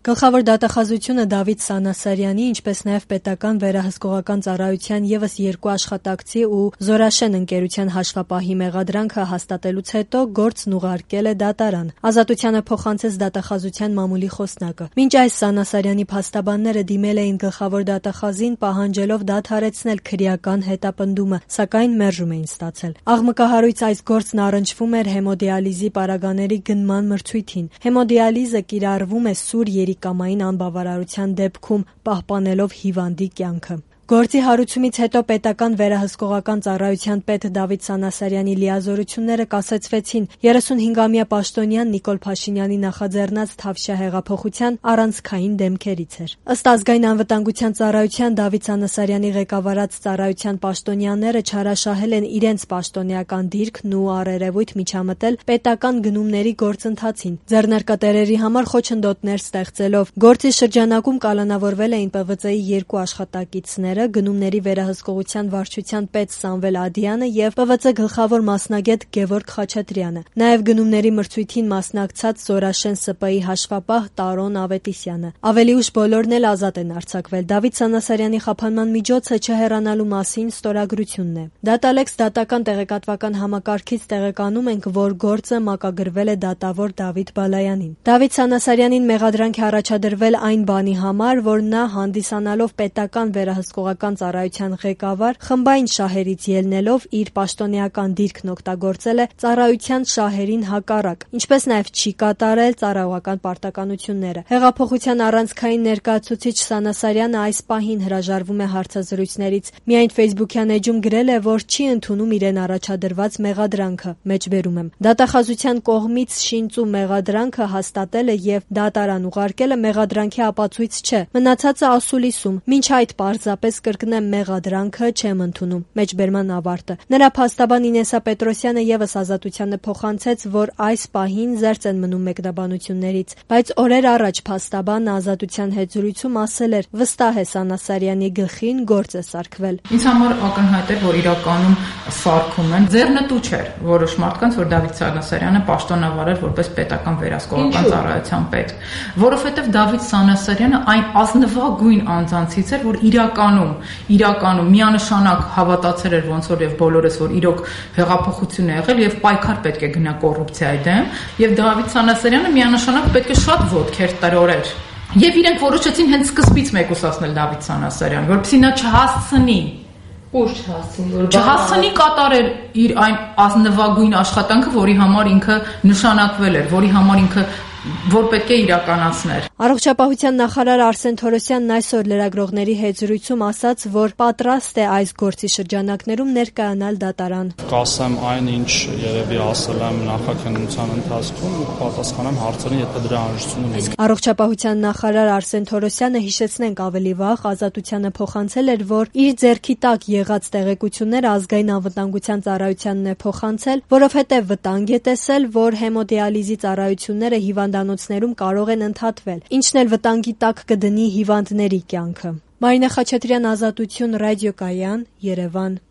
Գլխավոր դատախազությունը Դավիթ Սանասարյանի, ինչպես նաև պետական վերահսկողական ծառայության ևս երկու աշխատակցի ու Զորաշեն ընկերության հաշվապահի մեղադրանքը հաստատելուց հետո գործն ուղարկել է դատարան։ Ազատությանը փոխանցեց դատախազության մամուլի խոսնակը։ Մինչ այս Սանասարյանի փաստաբանները դիմել էին գլխավոր դատախազին, պահանջելով դադարեցնել քրեական հետապնդումը, սակայն մերժում էին ստացել։ Աղմկահարույց այս գործն առնչվում էր հեմոդիալիզի պարագաների գնման մրցույթին։ Հեմոդիալիզը կիրառվում է սուր երիկամային անբավարարության դեպքում, պահպանելով հիվանդի կյանքը։ Գործի հարուցումից հետո պետական վերահսկողական ծառայության պետ Դավիթ Սանասարյանի լիազորությունները կասեցվեցին 35-ամյա պաշտոնյան Նիկոլ Փաշինյանի նախաձեռնած Թավշյա հեղափոխության առանցքային դեմքերից էր։ Ըստ ազգային անվտանգության ծառայության Դավիթ Սանասարյանի ղեկավարած ծառայության պաշտոնյաները չարաշահել են իրենց պաշտոնեական դիրքն ու առերևույթ միջամտել պետական գնումների գործընթացին, ձեռնարկատերերի համար խոչընդոտներ ստեղծելով։ Գործի շրջանակում կալանավորվել էին ՊՎԾ-ի երկու աշխատակիցներ, գնումների վերահսկողության վարչության պետ Սամվել Ադյանը եւ ՊՎԾ գլխավոր մասնագետ Գևորգ Խաչատրյանը, նաեւ գնումների մրցույթին մասնակցած Զորաշեն ՍՊ-ի հաշվապահ Տարոն Ավետիսյանը։ Ավելի ուշ բոլորն էլ ազատ են արձակվել։ Դավիթ Սանասարյանի խափանման միջոցը չհեռանալու մասին ստորագրությունն է։ Դատալեքս դատական տեղեկատվական համակարգից տեղեկանում ենք, որ գործը մակագրվել է դատավոր Դավիթ Բալայանին։ Դավիթ Սանասարյանին մեղադրանք է առաջադրվել այն բանի համար, որ նա հանդիսանալով պետական վերահսկողական ծառայության ղեկավար խմբային շահերից ելնելով իր պաշտոնեական դիրքն օգտագործել է ծառայության շահերին հակառակ, ինչպես նաև չի կատարել ծառայողական պարտականությունները։ Հեղափոխության առանցքային ներկայացուցիչ Սանասարյանը այս պահին հրաժարվում է հարցազրույցներից։ Միայն Facebook-յան էջում գրել է, որ չի ընդունում իրեն առաջադրված մեղադրանքը, մեջբերում եմ։ Դատախազության կողմից շինծու մեղադրանքը հաստատելը եւ դատարան ուղարկելը մեղադրանքի ապացույց չէ։ Մնացածը ասուլիսում։ Մինչ այդ պարզապես կրկնեմ մեղադրանքը չեմ ընդունում։ Մեջբերման ավարտը։ Նրա փաստաբան Ինեսա Պետրոսյանը ևս ազատությանը փոխանցեց, որ այս պահին զերծ են մնում մեկնաբանություններից, բայց օրեր առաջ փաստաբանը ազատության հետ զրույցում ասել էր. վստահ է Սանասարյանի գլխին գործ է սարքվել։ Ինձ համար ակնհայտ էր, որ իրականում սարքում են։ Ձեռնտու չէր որոշ մարդկանց, որ Դավիթ Սանասարյանը պաշտոնավարել որպես պետական վերահսկողական ծառայության պետ, որովհետև Դավիթ Սանասարյանը այն ազնվագույն անձանցից էր, որ իրականում միանշանակ հավատացել էր ոնց որ եւ բոլորս, որ իրոք հեղափոխություն է եղել եւ պայքար պետք է գնա կոռուպցիայի դեմ, եւ Դավիթ Սանասարյանը միանշանակ պետք է շատ ոտքեր տրորեր։ Եվ իրենք որոշեցին հենց սկզբից մեկուսացնել Դավիթ Սանասարյանին, որպեսզի նա չհասցնի չհասցնի կատարել իր այն ազնվագույն աշխատանքը, որի համար ինքը նշանակվել էր, որի համար ինքը որ պետք է իրականացներ։ Առողջապահության նախարար Արսեն Թորոսյանն այսօր լրագրողների հետ զրույցում ասաց, որ պատրաստ է այս գործի շրջանակներում ներկայանալ դատարան։ Կասեմ այն, ինչ երևի ասել եմ նախաքննության ընթացքում, պատասխանեմ հարցերին, եթե դրա անհրաժեշտություն ունի։ Առողջապահության նախարար Արսեն Թորոսյանը, հիշեցնենք ավելի վաղ, ազատությանը փոխանցել էր, որ իր ձեռքի տակ եղած տեղեկությունները ազգային անվտանգության ծառայությանն է փոխանցել, որովհետև վտանգ է տեսել, որ հեմոդիալիզի ծառայությունները հիվանդանոցներում կարող են ընդհատվել, ինչն էլ վտանգի տակ կդնի հիվանդների կյանքը։ Մարինա Խաչատրյան, Ազատություն, ռադիոկայան, Երևան։